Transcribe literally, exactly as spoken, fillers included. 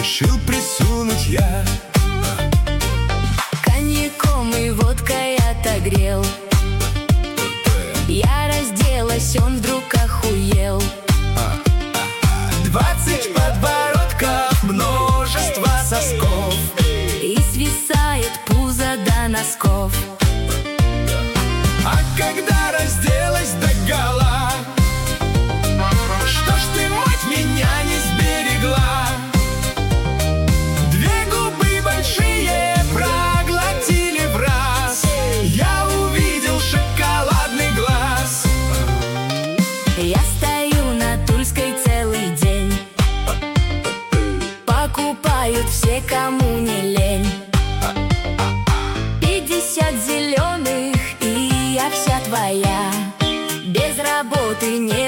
решил присунуть я. Коньяком и водкой отогрел. Я разделась, он вдруг охуел. Двадцать подбородков, множество сосков, И свисает пузо до носков. А когда разделась догола, что ж ты, мать, меня не сберегла? Две губы большие проглотили в раз. Я увидел шоколадный глаз. Я стою на Тульской целый день. Покупают все, кому не лень. Пятьдесят зеленых, и я вся твоя. Без работы не